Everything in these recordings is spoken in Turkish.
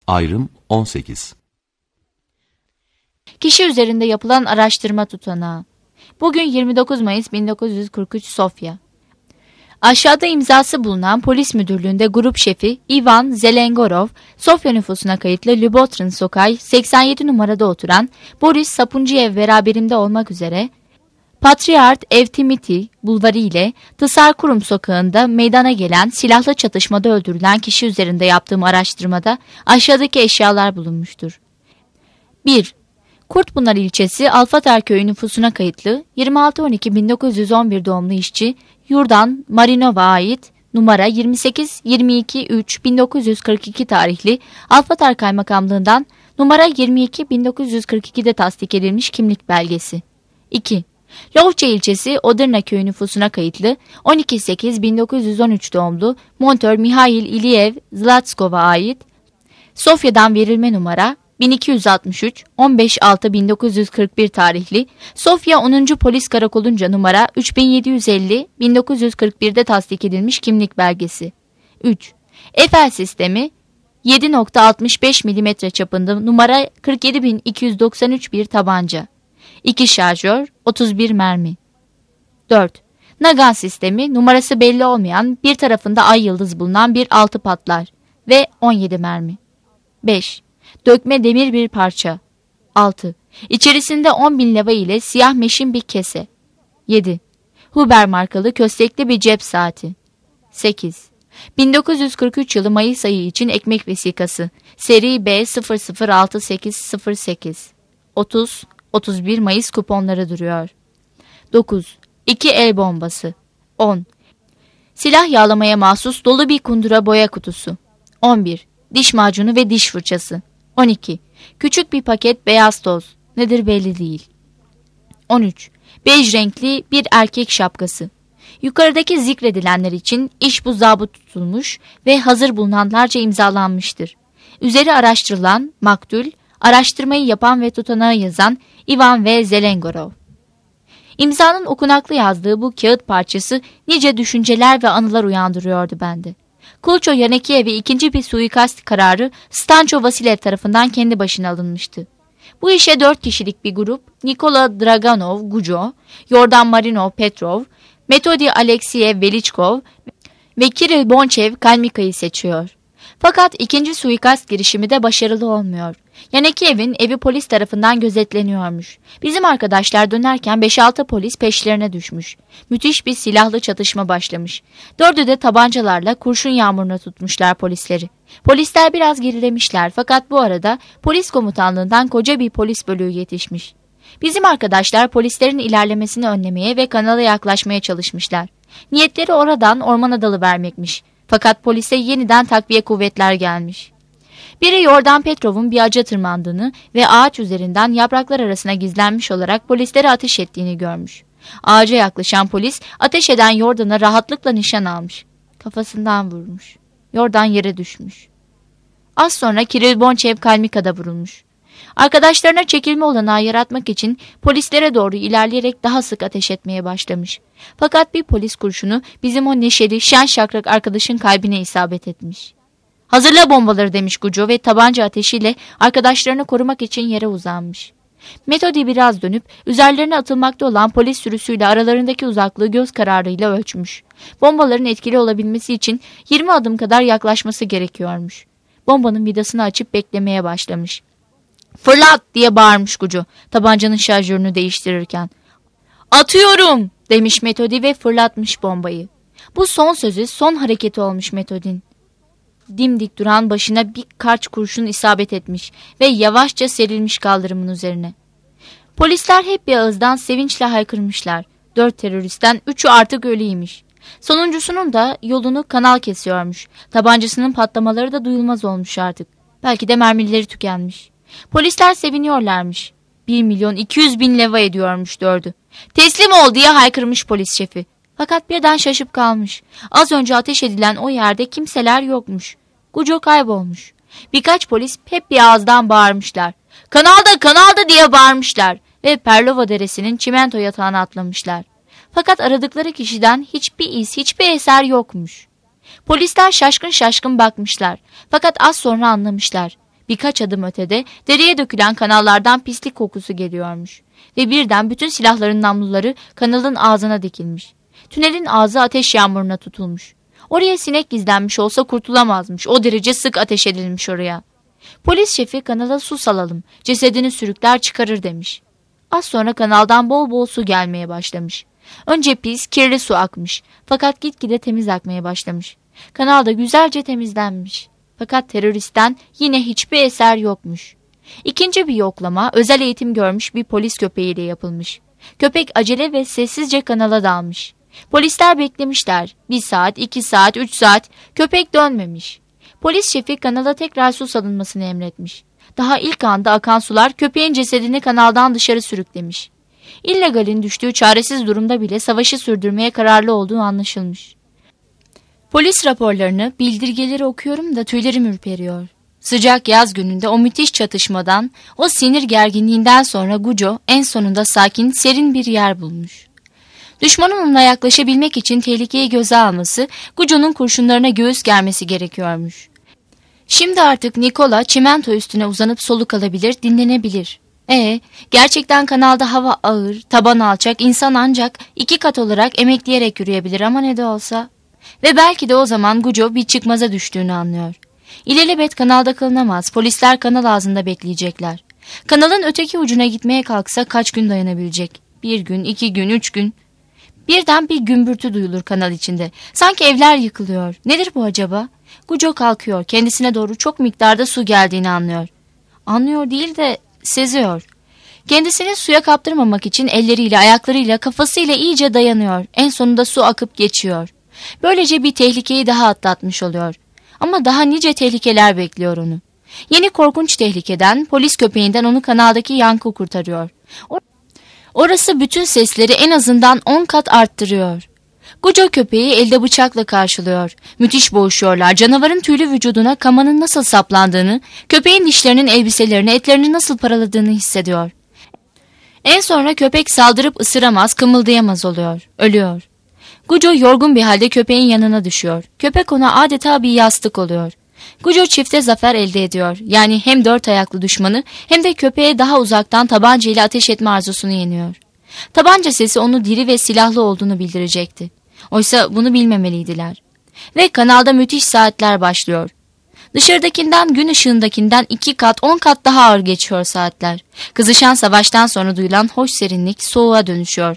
Ayrım 18. Kişi üzerinde yapılan araştırma tutanağı. Bugün 29 Mayıs 1943 Sofya. Aşağıda imzası bulunan polis müdürlüğünde grup şefi Ivan Zelengorov, Sofya nüfusuna kayıtlı Lubotrin Sokağı 87 numarada oturan Boris Sapuncuyev beraberinde olmak üzere Patriark Evtimiti Bulvarı ile Tısar Kurum Sokağı'nda meydana gelen silahlı çatışmada öldürülen kişi üzerinde yaptığım araştırmada aşağıdaki eşyalar bulunmuştur. 1. Kurtpınar ilçesi Alfater köyü nüfusuna kayıtlı 26-12-1911 doğumlu işçi Yurdan Marinov'a ait numara 28-22-3-1942 tarihli Alfater Kaymakamlığından numara 22-1942'de tasdik edilmiş kimlik belgesi. 2. Lovça ilçesi Odirna köyü nüfusuna kayıtlı 12-8-1913 doğumlu montör Mihail İliyev Zlatskov'a ait Sofya'dan verilme numara 1263 15-6-1941 tarihli Sofya 10. Polis Karakolunca numara 3750 1941'de tasdik edilmiş kimlik belgesi. 3. Eiffel sistemi 7.65 mm çapında numara 47293 bir tabanca. 2 şarjör 31 mermi. 4. Nagant sistemi numarası belli olmayan bir tarafında ay yıldız bulunan bir altı patlar ve 17 mermi. 5. Dökme demir bir parça. 6. İçerisinde 10.000 leva ile siyah meşin bir kese. 7. Huber markalı köstekli bir cep saati. 8. 1943 yılı Mayıs ayı için ekmek vesikası. Seri B 006808. 30-31 Mayıs kuponları duruyor. 9. 2 el bombası. 10. Silah yağlamaya mahsus dolu bir kundura boya kutusu. 11. Diş macunu ve diş fırçası. 12. Küçük bir paket beyaz toz. Nedir belli değil. 13. Bej renkli bir erkek şapkası. Yukarıdaki zikredilenler için iş bu zabıt tutulmuş ve hazır bulunanlarca imzalanmıştır. Üzeri araştırılan maktul, araştırmayı yapan ve tutanağı yazan Ivan V. Zelengorov. İmzanın okunaklı yazdığı bu kağıt parçası nice düşünceler ve anılar uyandırıyordu bende. Kulço Yanekiyev'e ikinci bir suikast kararı Stancho Vasilev tarafından kendi başına alınmıştı. Bu işe 4 kişilik bir grup Nikola Draganov Gujo, Yordan Marinov Petrov, Metodi Alexiev Velichkov ve Kiril Bonchev Kalmika'yı seçiyor. Fakat ikinci suikast girişimi de başarılı olmuyor. Yanekiyev'in evi polis tarafından gözetleniyormuş. Bizim arkadaşlar dönerken 5-6 polis peşlerine düşmüş. Müthiş bir silahlı çatışma başlamış. 4'ü de tabancalarla kurşun yağmuruna tutmuşlar polisleri. Polisler biraz gerilemişler fakat bu arada polis komutanlığından koca bir polis bölüğü yetişmiş. Bizim arkadaşlar polislerin ilerlemesini önlemeye ve kanala yaklaşmaya çalışmışlar. Niyetleri oradan ormana dalıvermekmiş. Fakat polise yeniden takviye kuvvetler gelmiş. Biri Yordan Petrov'un bir ağaca tırmandığını ve ağaç üzerinden yapraklar arasına gizlenmiş olarak polislere ateş ettiğini görmüş. Ağaca yaklaşan polis ateş eden Yordan'a rahatlıkla nişan almış. Kafasından vurmuş. Yordan yere düşmüş. Az sonra Kiril Bonchev Kalmika'da vurulmuş. Arkadaşlarına çekilme olanağı yaratmak için polislere doğru ilerleyerek daha sık ateş etmeye başlamış. Fakat bir polis kurşunu bizim o neşeli, şen şakrak arkadaşın kalbine isabet etmiş. "Hazırla bombaları," demiş Gujo ve tabanca ateşiyle arkadaşlarını korumak için yere uzanmış. Metodi biraz dönüp üzerlerine atılmakta olan polis sürüsüyle aralarındaki uzaklığı göz kararıyla ölçmüş. Bombaların etkili olabilmesi için 20 adım kadar yaklaşması gerekiyormuş. Bombanın vidasını açıp beklemeye başlamış. "Fırlat!" diye bağırmış Gujo tabancanın şarjörünü değiştirirken. "Atıyorum!" demiş Metodi ve fırlatmış bombayı. Bu son sözü, son hareketi olmuş Metod'in. Dimdik duran başına bir karç kurşun isabet etmiş ve yavaşça serilmiş kaldırımın üzerine. Polisler hep bir ağızdan sevinçle haykırmışlar. 4 teröristten 3'ü artık ölüymiş. Sonuncusunun da yolunu kanal kesiyormuş. Tabancasının patlamaları da duyulmaz olmuş artık. Belki de mermileri tükenmiş. Polisler seviniyorlarmış. 1.200.000 leva ediyormuş 4'ü. "Teslim ol!" diye haykırmış polis şefi. Fakat birden şaşıp kalmış. Az önce ateş edilen o yerde kimseler yokmuş. Gujo kaybolmuş. Birkaç polis hep bir ağızdan bağırmışlar. "Kanalda, kanalda!" diye bağırmışlar ve Perlova Deresi'nin çimento yatağına atlamışlar. Fakat aradıkları kişiden hiçbir iz, hiçbir eser yokmuş. Polisler şaşkın şaşkın bakmışlar. Fakat az sonra anlamışlar. Birkaç adım ötede dereye dökülen kanallardan pislik kokusu geliyormuş. Ve birden bütün silahların namluları kanalın ağzına dikilmiş. Tünelin ağzı ateş yağmuruna tutulmuş. Oraya sinek gizlenmiş olsa kurtulamazmış. O derece sık ateş edilmiş oraya. Polis şefi kanala su salalım, cesedini sürükler çıkarır demiş. Az sonra kanaldan bol bol su gelmeye başlamış. Önce pis, kirli su akmış. Fakat gitgide temiz akmaya başlamış. Kanal da güzelce temizlenmiş. Fakat teröristten yine hiçbir eser yokmuş. İkinci bir yoklama özel eğitim görmüş bir polis köpeğiyle yapılmış. Köpek acele ve sessizce kanala dalmış. Polisler beklemişler. 1 saat, 2 saat, 3 saat köpek dönmemiş. Polis şefi kanala tekrar su salınmasını emretmiş. Daha ilk anda akan sular köpeğin cesedini kanaldan dışarı sürüklemiş. İllegalin düştüğü çaresiz durumda bile savaşı sürdürmeye kararlı olduğu anlaşılmış. Polis raporlarını, bildirgeleri okuyorum da tüylerim ürperiyor. Sıcak yaz gününde o müthiş çatışmadan, o sinir gerginliğinden sonra Guco en sonunda sakin, serin bir yer bulmuş. Düşmanın ona yaklaşabilmek için tehlikeyi göze alması, Guco'nun kurşunlarına göğüs germesi gerekiyormuş. Şimdi artık Nikola çimento üstüne uzanıp soluk alabilir, dinlenebilir. Gerçekten kanalda hava ağır, taban alçak, insan ancak 2 kat olarak emekleyerek yürüyebilir ama ne de olsa. Ve belki de o zaman Guco bir çıkmaza düştüğünü anlıyor. İlelebet kanalda kalınamaz, polisler kanal ağzında bekleyecekler. Kanalın öteki ucuna gitmeye kalksa kaç gün dayanabilecek? 1 gün, 2 gün, 3 gün. Birden bir gümbürtü duyulur kanal içinde. Sanki evler yıkılıyor. Nedir bu acaba? Guco kalkıyor. Kendisine doğru çok miktarda su geldiğini anlıyor. Anlıyor değil de seziyor. Kendisini suya kaptırmamak için elleriyle, ayaklarıyla, kafasıyla iyice dayanıyor. En sonunda su akıp geçiyor. Böylece bir tehlikeyi daha atlatmış oluyor. Ama daha nice tehlikeler bekliyor onu. Yeni korkunç tehlikeden, polis köpeğinden onu kanaldaki yankı kurtarıyor. Orası bütün sesleri en azından 10 kat arttırıyor. Guco köpeği elde bıçakla karşılıyor. Müthiş boğuşuyorlar. Canavarın tüylü vücuduna kamanın nasıl saplandığını, köpeğin dişlerinin elbiselerini, etlerini nasıl paraladığını hissediyor. En sonra köpek saldırıp ısıramaz, kımıldayamaz oluyor. Ölüyor. Guco yorgun bir halde köpeğin yanına düşüyor. Köpek ona adeta bir yastık oluyor. Guco çifte zafer elde ediyor. Yani hem 4 ayaklı düşmanı hem de köpeğe daha uzaktan tabanca ile ateş etme arzusunu yeniyor. Tabanca sesi onu diri ve silahlı olduğunu bildirecekti. Oysa bunu bilmemeliydiler. Ve kanalda müthiş saatler başlıyor. Dışarıdakinden, gün ışığındakinden 2 kat 10 kat daha ağır geçiyor saatler. Kızışan savaştan sonra duyulan hoş serinlik soğuğa dönüşüyor.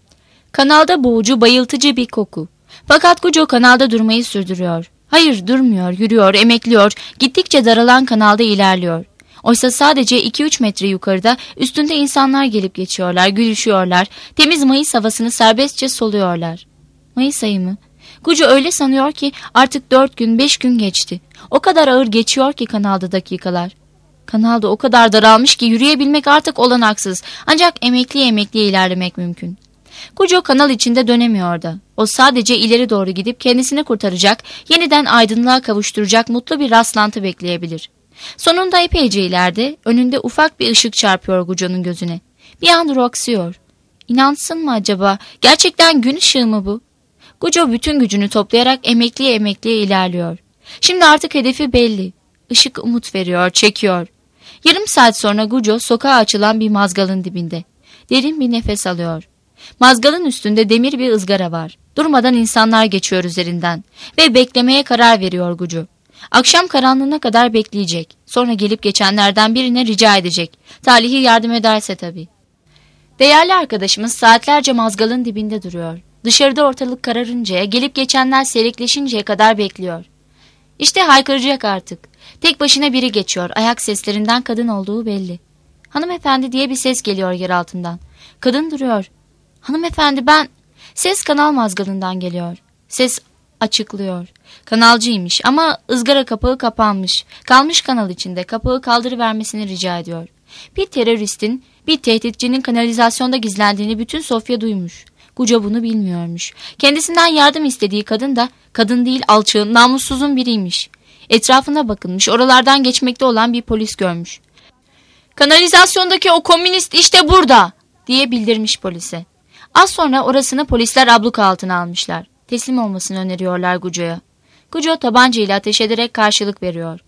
Kanalda boğucu, bayıltıcı bir koku. Fakat Guco kanalda durmayı sürdürüyor. Hayır, durmuyor, yürüyor, emekliyor, gittikçe daralan kanalda ilerliyor. Oysa sadece 2-3 metre yukarıda üstünde insanlar gelip geçiyorlar, gülüşüyorlar, temiz Mayıs havasını serbestçe soluyorlar. Mayıs ayı mı? Guco öyle sanıyor ki artık 4 gün, 5 gün geçti. O kadar ağır geçiyor ki kanalda dakikalar. Kanalda o kadar daralmış ki yürüyebilmek artık olanaksız. Ancak emekliye ilerlemek mümkün. Guco kanal içinde dönemiyor da. O sadece ileri doğru gidip kendisini kurtaracak, yeniden aydınlığa kavuşturacak mutlu bir rastlantı bekleyebilir. Sonunda epeyce ileride, önünde ufak bir ışık çarpıyor Guco'nun gözüne. Bir an duraksıyor. İnansın mı acaba? Gerçekten gün ışığı mı bu? Guco bütün gücünü toplayarak emekliye ilerliyor. Şimdi artık hedefi belli. Işık umut veriyor, çekiyor. Yarım saat sonra Guco sokağa açılan bir mazgalın dibinde. Derin bir nefes alıyor. Mazgalın üstünde demir bir ızgara var. Durmadan insanlar geçiyor üzerinden. Ve beklemeye karar veriyor Guco. Akşam karanlığına kadar bekleyecek. Sonra gelip geçenlerden birine rica edecek. Talihi yardım ederse tabii. Değerli arkadaşımız saatlerce mazgalın dibinde duruyor. Dışarıda ortalık kararıncaya, gelip geçenler seyrekleşinceye kadar bekliyor. İşte haykıracak artık. Tek başına biri geçiyor. Ayak seslerinden kadın olduğu belli. Hanımefendi diye bir ses geliyor yer altından. Kadın duruyor. Hanımefendi ben... Ses kanal mazgalından geliyor. Ses açıklıyor. Kanalcıymış ama ızgara kapağı kapanmış. Kalmış kanal içinde, kapağı kaldırıvermesini rica ediyor. Bir teröristin, bir tehditçinin kanalizasyonda gizlendiğini bütün Sofya duymuş. Guco bunu bilmiyormuş. Kendisinden yardım istediği kadın da kadın değil alçağın, namussuzun biriymiş. Etrafına bakınmış, oralardan geçmekte olan bir polis görmüş. Kanalizasyondaki o komünist işte burada diye bildirmiş polise. Az sonra orasını polisler abluka altına almışlar. Teslim olmasını öneriyorlar Guco'ya. Guco tabanca ile ateş ederek karşılık veriyor.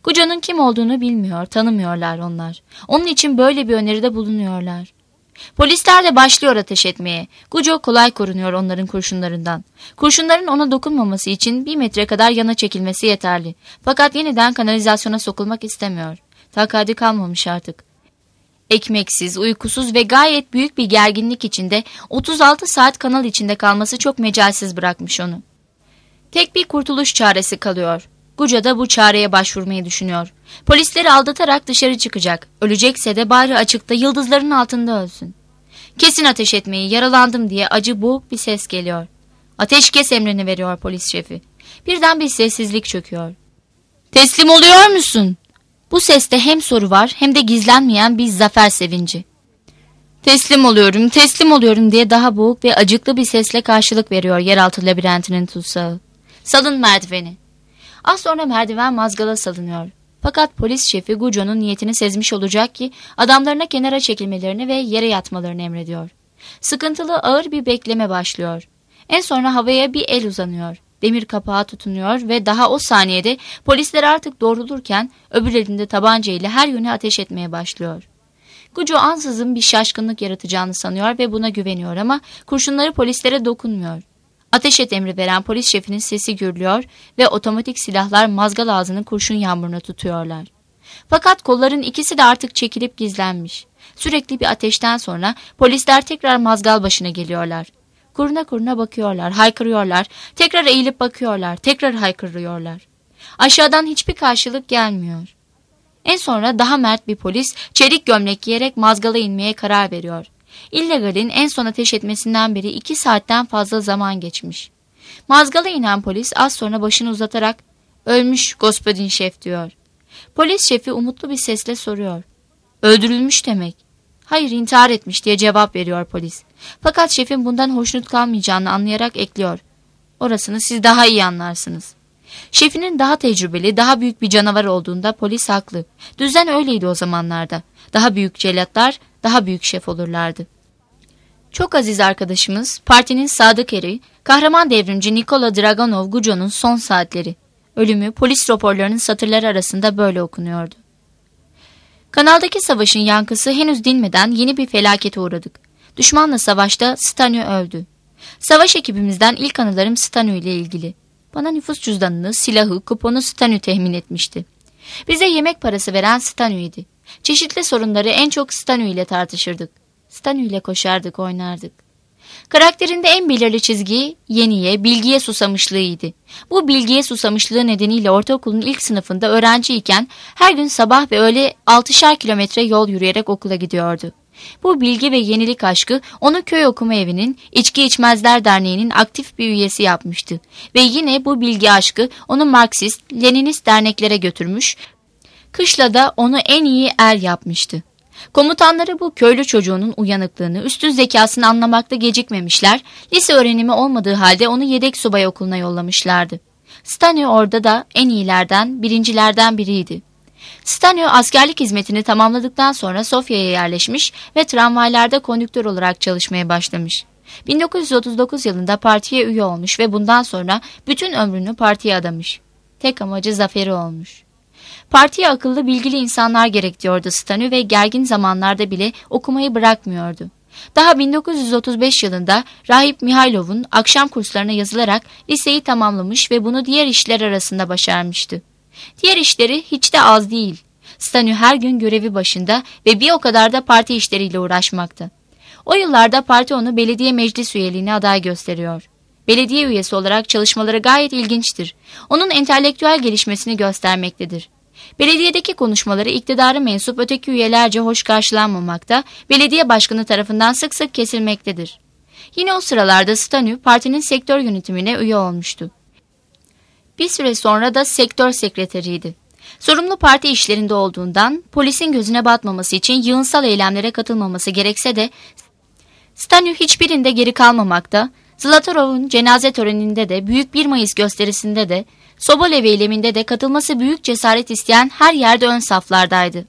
Guco'nun kim olduğunu bilmiyor, tanımıyorlar onlar. Onun için böyle bir öneride bulunuyorlar. Polisler de başlıyor ateş etmeye. Guco kolay korunuyor onların kurşunlarından. Kurşunların ona dokunmaması için 1 metre kadar yana çekilmesi yeterli. Fakat yeniden kanalizasyona sokulmak istemiyor. Takati kalmamış artık. Ekmeksiz, uykusuz ve gayet büyük bir gerginlik içinde 36 saat kanal içinde kalması çok mecalsiz bırakmış onu. Tek bir kurtuluş çaresi kalıyor. Guco da bu çareye başvurmayı düşünüyor. Polisleri aldatarak dışarı çıkacak. Ölecekse de bari açıkta yıldızların altında ölsün. Kesin ateş etmeyi, yaralandım diye acı boğuk bir ses geliyor. Ateşkes emrini veriyor polis şefi. Birden bir sessizlik çöküyor. Teslim oluyor musun? Bu seste hem soru var hem de gizlenmeyen bir zafer sevinci. Teslim oluyorum diye daha boğuk ve acıklı bir sesle karşılık veriyor yeraltı labirentinin tutsağı. Salın merdiveni. Az sonra merdiven mazgala salınıyor. Fakat polis şefi Guco'nun niyetini sezmiş olacak ki adamlarına kenara çekilmelerini ve yere yatmalarını emrediyor. Sıkıntılı ağır bir bekleme başlıyor. En sonra havaya bir el uzanıyor. Demir kapağı tutunuyor ve daha o saniyede polisler artık doğrulurken öbür elinde tabanca ile her yöne ateş etmeye başlıyor. Guco ansızın bir şaşkınlık yaratacağını sanıyor ve buna güveniyor ama kurşunları polislere dokunmuyor. Ateş et emri veren polis şefinin sesi gürlüyor ve otomatik silahlar mazgal ağzını kurşun yağmuruna tutuyorlar. Fakat kolların ikisi de artık çekilip gizlenmiş. Sürekli bir ateşten sonra polisler tekrar mazgal başına geliyorlar. Kuruna kuruna bakıyorlar, haykırıyorlar, tekrar eğilip bakıyorlar, tekrar haykırıyorlar. Aşağıdan hiçbir karşılık gelmiyor. En sonra daha mert bir polis çelik gömlek giyerek mazgala inmeye karar veriyor. İllegalin en son ateş etmesinden beri 2 saatten fazla zaman geçmiş. Mazgala inen polis az sonra başını uzatarak "Ölmüş Gospodin şef" diyor. Polis şefi umutlu bir sesle soruyor. "Öldürülmüş demek." "Hayır, intihar etmiş" diye cevap veriyor polis. Fakat şefin bundan hoşnut kalmayacağını anlayarak ekliyor. "Orasını siz daha iyi anlarsınız." Şefinin daha tecrübeli, daha büyük bir canavar olduğunda polis haklı. Düzen öyleydi o zamanlarda. Daha büyük cellatlar, daha büyük şef olurlardı. Çok aziz arkadaşımız, partinin sadık eri, kahraman devrimci Nikola Dragunov Guco'nun son saatleri. Ölümü polis raporlarının satırları arasında böyle okunuyordu. Kanaldaki savaşın yankısı henüz dinmeden yeni bir felakete uğradık. Düşmanla savaşta Stanu öldü. Savaş ekibimizden ilk anılarım Stanu ile ilgili. Bana nüfus cüzdanını, silahı, kuponu Stanu temin etmişti. Bize yemek parası veren Stanu idi. Çeşitli sorunları en çok Stanu ile tartışırdık. Stanu ile koşardık, oynardık. Karakterinde en belirli çizgi yeniye, bilgiye susamışlığıydı. Bu bilgiye susamışlığı nedeniyle ortaokulun ilk sınıfında öğrenciyken her gün sabah ve öğle 6'şer kilometre yol yürüyerek okula gidiyordu. Bu bilgi ve yenilik aşkı onu köy okuma evinin, İçki İçmezler Derneği'nin aktif bir üyesi yapmıştı. Ve yine bu bilgi aşkı onu Marksist, Leninist derneklere götürmüş, kışla da onu en iyi er yapmıştı. Komutanları bu köylü çocuğunun uyanıklığını, üstün zekasını anlamakta gecikmemişler, lise öğrenimi olmadığı halde onu yedek subay okuluna yollamışlardı. Stanu orada da en iyilerden, birincilerden biriydi. Stanu askerlik hizmetini tamamladıktan sonra Sofya'ya yerleşmiş ve tramvaylarda kondüktör olarak çalışmaya başlamış. 1939 yılında partiye üye olmuş ve bundan sonra bütün ömrünü partiye adamış. Tek amacı zaferi olmuş. Partiye akıllı, bilgili insanlar gerek diyordu Stanu ve gergin zamanlarda bile okumayı bırakmıyordu. Daha 1935 yılında Rahip Mihailov'un akşam kurslarına yazılarak liseyi tamamlamış ve bunu diğer işler arasında başarmıştı. Diğer işleri hiç de az değil. Stanu her gün görevi başında ve bir o kadar da parti işleriyle uğraşmakta. O yıllarda parti onu belediye meclis üyeliğine aday gösteriyor. Belediye üyesi olarak çalışmaları gayet ilginçtir. Onun entelektüel gelişmesini göstermektedir. Belediyedeki konuşmaları iktidara mensup öteki üyelerce hoş karşılanmamakta, belediye başkanı tarafından sık sık kesilmektedir. Yine o sıralarda Stanu partinin sektör yönetimine üye olmuştu. Bir süre sonra da sektör sekreteriydi. Sorumlu parti işlerinde olduğundan polisin gözüne batmaması için yığınsal eylemlere katılmaması gerekse de Stanu hiçbirinde geri kalmamakta, Zlatarov'un cenaze töreninde de, Büyük 1 Mayıs gösterisinde de, Sobolev eyleminde de katılması büyük cesaret isteyen her yerde ön saflardaydı.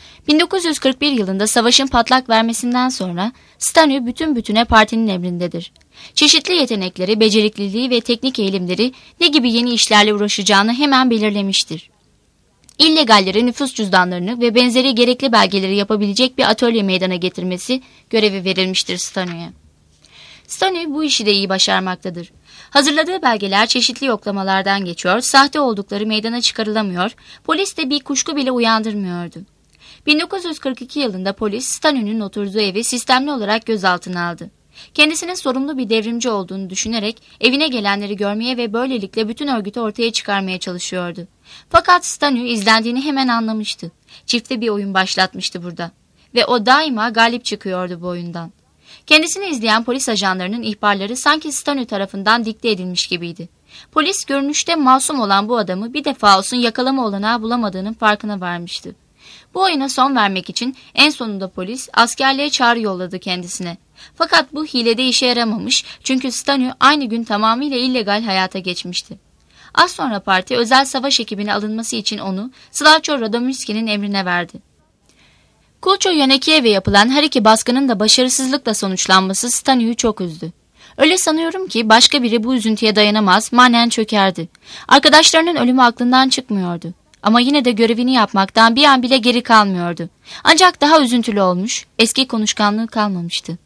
1941 yılında savaşın patlak vermesinden sonra Stanu bütün bütüne partinin emrindedir. Çeşitli yetenekleri, becerikliliği ve teknik eğilimleri ne gibi yeni işlerle uğraşacağını hemen belirlemiştir. illegallere nüfus cüzdanlarını ve benzeri gerekli belgeleri yapabilecek bir atölye meydana getirmesi görevi verilmiştir Stano'ya. Stano bu işi de iyi başarmaktadır. Hazırladığı belgeler çeşitli yoklamalardan geçiyor, sahte oldukları meydana çıkarılamıyor, polis de bir kuşku bile uyandırmıyordu. 1942 yılında polis Stano'nun oturduğu evi sistemli olarak gözaltına aldı. Kendisinin sorumlu bir devrimci olduğunu düşünerek evine gelenleri görmeye ve böylelikle bütün örgütü ortaya çıkarmaya çalışıyordu. Fakat Stano izlendiğini hemen anlamıştı. Çifte bir oyun başlatmıştı burada. Ve o daima galip çıkıyordu bu oyundan. Kendisini izleyen polis ajanlarının ihbarları sanki Stano tarafından dikte edilmiş gibiydi. Polis görünüşte masum olan bu adamı bir defa olsun yakalama olanağı bulamadığının farkına varmıştı. Bu oyuna son vermek için en sonunda polis askerliğe çağrı yolladı kendisine. Fakat bu hilede işe yaramamış çünkü Stano aynı gün tamamıyla illegal hayata geçmişti. Az sonra parti özel savaş ekibine alınması için onu Slavko Radomirski'nin emrine verdi. Kulço Yanekiyev'e yapılan her iki baskının da başarısızlıkla sonuçlanması Stano'yu çok üzdü. Öyle sanıyorum ki başka biri bu üzüntüye dayanamaz, manen çökerdi. Arkadaşlarının ölümü aklından çıkmıyordu. Ama yine de görevini yapmaktan bir an bile geri kalmıyordu. Ancak daha üzüntülü olmuş, eski konuşkanlığı kalmamıştı.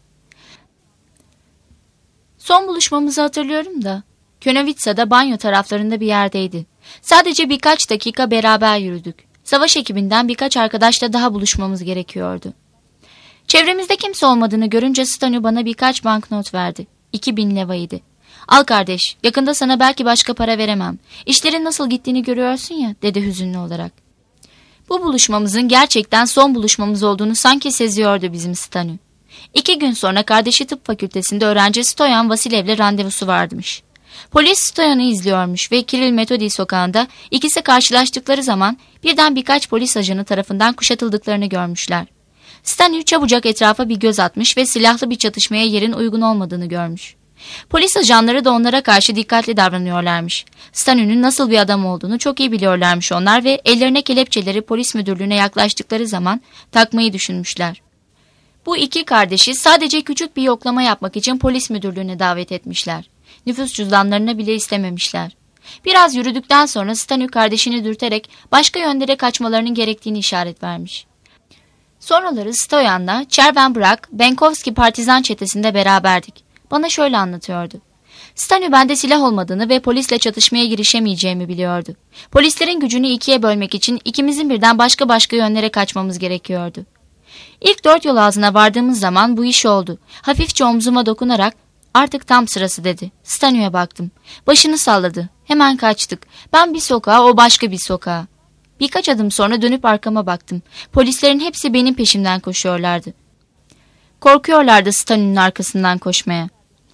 Son buluşmamızı hatırlıyorum da, Könovitsa'da banyo taraflarında bir yerdeydi. Sadece birkaç dakika beraber yürüdük. Savaş ekibinden birkaç arkadaşla daha buluşmamız gerekiyordu. Çevremizde kimse olmadığını görünce Stano bana birkaç banknot verdi. 2000 levaydı. Al kardeş, yakında sana belki başka para veremem. İşlerin nasıl gittiğini görüyorsun ya, dedi hüzünlü olarak. Bu buluşmamızın gerçekten son buluşmamız olduğunu sanki seziyordu bizim Stano. 2 gün sonra kardeşi tıp fakültesinde öğrenci Stoyan Vasilev'le randevusu varmış. Polis Stoyan'ı izliyormuş ve Kiril Metodi sokağında ikisi karşılaştıkları zaman birden birkaç polis ajanı tarafından kuşatıldıklarını görmüşler. Stano çabucak etrafa bir göz atmış ve silahlı bir çatışmaya yerin uygun olmadığını görmüş. Polis ajanları da onlara karşı dikkatli davranıyorlarmış. Stano'nun nasıl bir adam olduğunu çok iyi biliyorlarmış onlar ve ellerine kelepçeleri polis müdürlüğüne yaklaştıkları zaman takmayı düşünmüşler. Bu iki kardeşi sadece küçük bir yoklama yapmak için polis müdürlüğüne davet etmişler. Nüfus cüzdanlarını bile istememişler. Biraz yürüdükten sonra Stano kardeşini dürterek başka yönlere kaçmalarının gerektiğini işaret vermiş. Sonraları Stoyan'la Çervenbrak, Benkovski partizan çetesinde beraberdik. Bana şöyle anlatıyordu. Stano bende silah olmadığını ve polisle çatışmaya girişemeyeceğimi biliyordu. Polislerin gücünü ikiye bölmek için ikimizin birden başka yönlere kaçmamız gerekiyordu. İlk 4 yol ağzına vardığımız zaman bu iş oldu. Hafifçe omzuma dokunarak artık tam sırası dedi. Stano'ya baktım. Başını salladı. Hemen kaçtık. Ben bir sokağa, o başka bir sokağa. Birkaç adım sonra dönüp arkama baktım. Polislerin hepsi benim peşimden koşuyorlardı. Korkuyorlardı Stano'nun arkasından koşmaya.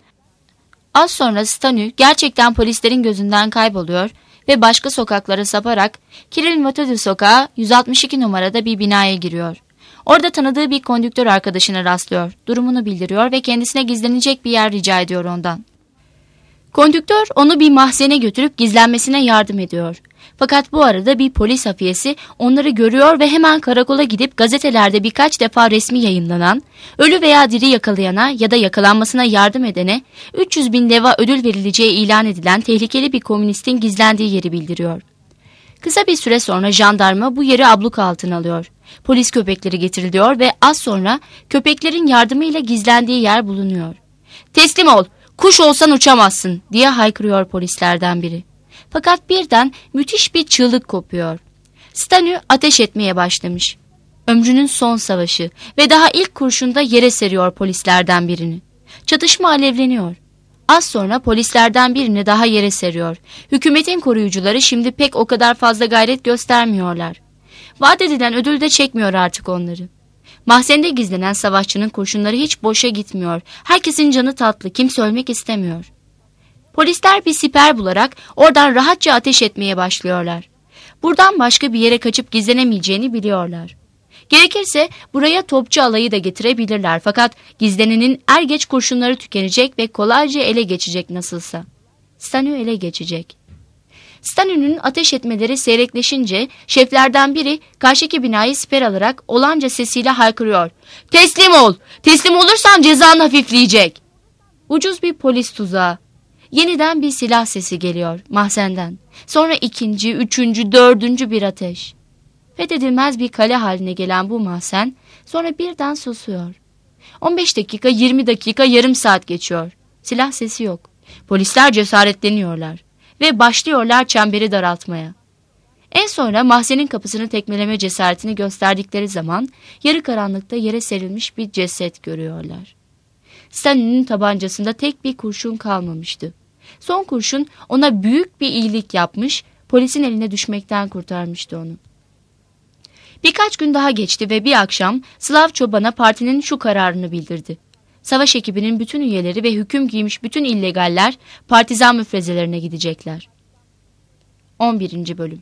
Az sonra Stano gerçekten polislerin gözünden kayboluyor ve başka sokaklara saparak Kiril Metodi sokağı 162 numarada bir binaya giriyor. Orada tanıdığı bir kondüktör arkadaşına rastlıyor, durumunu bildiriyor ve kendisine gizlenecek bir yer rica ediyor ondan. Kondüktör onu bir mahzene götürüp gizlenmesine yardım ediyor. Fakat bu arada bir polis hafiyesi onları görüyor ve hemen karakola gidip gazetelerde birkaç defa resmi yayınlanan, ölü veya diri yakalayana ya da yakalanmasına yardım edene 300.000 leva ödül verileceği ilan edilen tehlikeli bir komünistin gizlendiği yeri bildiriyor. Kısa bir süre sonra jandarma bu yeri abluka altına alıyor. Polis köpekleri getiriliyor ve az sonra köpeklerin yardımıyla gizlendiği yer bulunuyor. "Teslim ol, kuş olsan uçamazsın," diye haykırıyor polislerden biri. Fakat birden müthiş bir çığlık kopuyor. Stano ateş etmeye başlamış. Ömrünün son savaşı ve daha ilk kurşunda yere seriyor polislerden birini. Çatışma alevleniyor. Az sonra polislerden birini daha yere seriyor. Hükümetin koruyucuları şimdi pek o kadar fazla gayret göstermiyorlar. Vaat edilen ödül de çekmiyor artık onları. Mahzende gizlenen savaşçının kurşunları hiç boşa gitmiyor. Herkesin canı tatlı, kimse ölmek istemiyor. Polisler bir siper bularak oradan rahatça ateş etmeye başlıyorlar. Buradan başka bir yere kaçıp gizlenemeyeceğini biliyorlar. Gerekirse buraya topçu alayı da getirebilirler fakat gizlenenin er geç kurşunları tükenecek ve kolayca ele geçecek nasılsa. Stano ele geçecek. Stano'nun ateş etmeleri seyrekleşince şeflerden biri karşıki binayı siper alarak olanca sesiyle haykırıyor. "Teslim ol! Teslim olursan cezan hafifleyecek." Ucuz bir polis tuzağı. Yeniden bir silah sesi geliyor mahzenden. Sonra ikinci, üçüncü, dördüncü bir ateş. Fethedilmez bir kale haline gelen bu mahzen sonra birden susuyor. 15 dakika, 20 dakika, yarım saat geçiyor. Silah sesi yok. Polisler cesaretleniyorlar ve başlıyorlar çemberi daraltmaya. En sonra mahzenin kapısını tekmeleme cesaretini gösterdikleri zaman yarı karanlıkta yere serilmiş bir ceset görüyorlar. Stanley'nin tabancasında tek bir kurşun kalmamıştı. Son kurşun ona büyük bir iyilik yapmış, polisin eline düşmekten kurtarmıştı onu. Birkaç gün daha geçti ve bir akşam Slav çobana partinin şu kararını bildirdi. Savaş ekibinin bütün üyeleri ve hüküm giymiş bütün illegaller partizan müfrezelerine gidecekler. 11. Bölüm.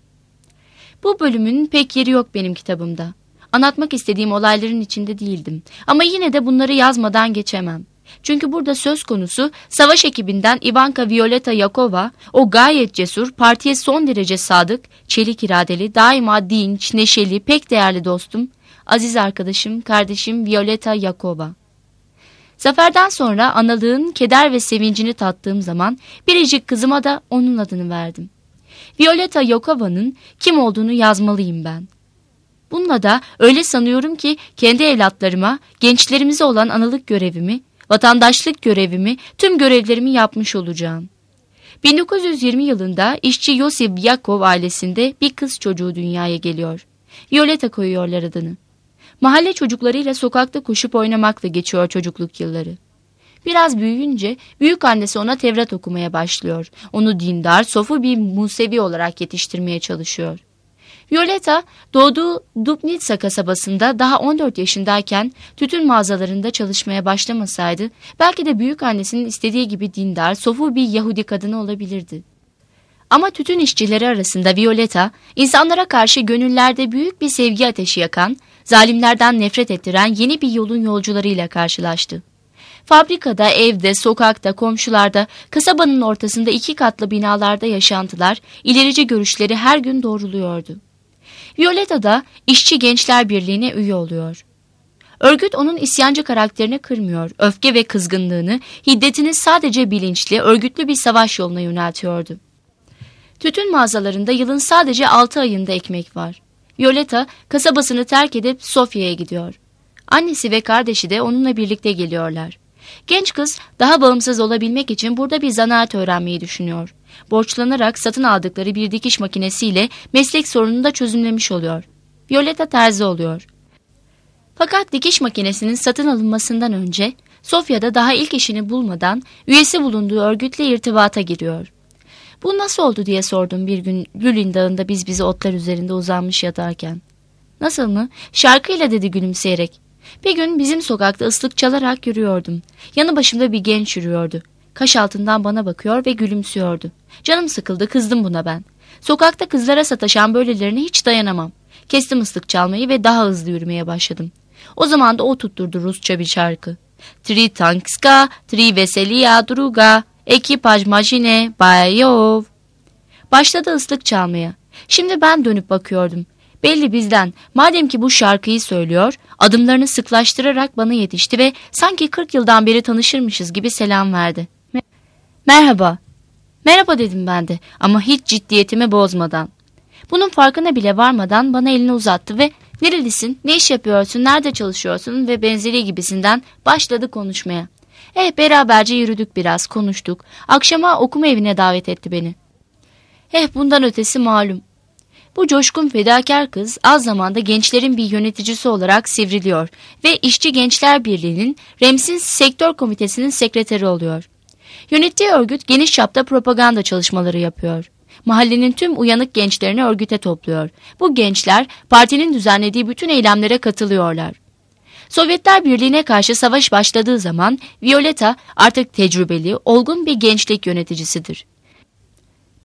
Bu bölümün pek yeri yok benim kitabımda. Anlatmak istediğim olayların içinde değildim. Ama yine de bunları yazmadan geçemem. Çünkü burada söz konusu savaş ekibinden Ivanka Violeta Yakova, o gayet cesur, partiye son derece sadık, çelik iradeli, daima dinç, neşeli, pek değerli dostum, aziz arkadaşım, kardeşim Violeta Yakova. Zaferden sonra analığın keder ve sevincini tattığım zaman biricik kızıma da onun adını verdim. Violeta Yakova'nın kim olduğunu yazmalıyım ben. Bununla da öyle sanıyorum ki kendi evlatlarıma, gençlerimize olan analık görevimi, vatandaşlık görevimi, tüm görevlerimi yapmış olacağım. 1920 yılında işçi Yosif Yakov ailesinde bir kız çocuğu dünyaya geliyor. Violeta koyuyorlar adını. Mahalle çocuklarıyla sokakta koşup oynamakla geçiyor çocukluk yılları. Biraz büyüyünce büyük annesi ona Tevrat okumaya başlıyor. Onu dindar, sofu bir Musevi olarak yetiştirmeye çalışıyor. Violeta doğduğu Dubnitsa kasabasında daha 14 yaşındayken tütün mağazalarında çalışmaya başlamasaydı belki de büyük annesinin istediği gibi dindar, sofu bir Yahudi kadını olabilirdi. Ama tütün işçileri arasında Violeta insanlara karşı gönüllerde büyük bir sevgi ateşi yakan, zalimlerden nefret ettiren yeni bir yolun yolcularıyla karşılaştı. Fabrikada, evde, sokakta, komşularda, kasabanın ortasında 2 katlı binalarda yaşantılar, ilerici görüşleri her gün doğruluyordu. Violeta da İşçi Gençler Birliği'ne üye oluyor. Örgüt onun isyancı karakterini kırmıyor, öfke ve kızgınlığını, hiddetini sadece bilinçli, örgütlü bir savaş yoluna yöneltiyordu. Tütün mağazalarında yılın sadece 6 ayında ekmek var. Violeta kasabasını terk edip Sofya'ya gidiyor. Annesi ve kardeşi de onunla birlikte geliyorlar. Genç kız daha bağımsız olabilmek için burada bir zanaat öğrenmeyi düşünüyor. Borçlanarak satın aldıkları bir dikiş makinesiyle meslek sorununu da çözümlemiş oluyor. Violeta terzi oluyor. Fakat dikiş makinesinin satın alınmasından önce Sofya'da daha ilk işini bulmadan üyesi bulunduğu örgütle irtibata giriyor. Bu nasıl oldu diye sordum bir gün Lülin Dağı'nda biz bize otlar üzerinde uzanmış yatarken. Nasıl mı? Şarkıyla dedi gülümseyerek. Bir gün bizim sokakta ıslık çalarak yürüyordum. Yanı başımda bir genç yürüyordu. Kaş altından bana bakıyor ve gülümsüyordu. Canım sıkıldı, kızdım buna ben. Sokakta kızlara sataşan böylelerine hiç dayanamam. Kestim ıslık çalmayı ve daha hızlı yürümeye başladım. O zaman da o tutturdu Rusça bir şarkı. Tri tankska, tri veseliya druga, ekipaj majine, bayov. Başladı ıslık çalmaya. Şimdi ben dönüp bakıyordum. Belli bizden, madem ki bu şarkıyı söylüyor, adımlarını sıklaştırarak bana yetişti ve sanki 40 yıldan beri tanışırmışız gibi selam verdi. Merhaba. Merhaba dedim ben de ama hiç ciddiyetimi bozmadan. Bunun farkına bile varmadan bana elini uzattı ve nerelisin, ne iş yapıyorsun, nerede çalışıyorsun ve benzeri gibisinden başladı konuşmaya. Beraberce yürüdük biraz, konuştuk. Akşama okuma evine davet etti beni. Bundan ötesi malum. Bu coşkun fedakar kız az zamanda gençlerin bir yöneticisi olarak sivriliyor ve İşçi Gençler Birliği'nin Remsin Sektör Komitesi'nin sekreteri oluyor. Yönettiği örgüt geniş çapta propaganda çalışmaları yapıyor. Mahallenin tüm uyanık gençlerini örgüte topluyor. Bu gençler partinin düzenlediği bütün eylemlere katılıyorlar. Sovyetler Birliği'ne karşı savaş başladığı zaman Violeta artık tecrübeli, olgun bir gençlik yöneticisidir.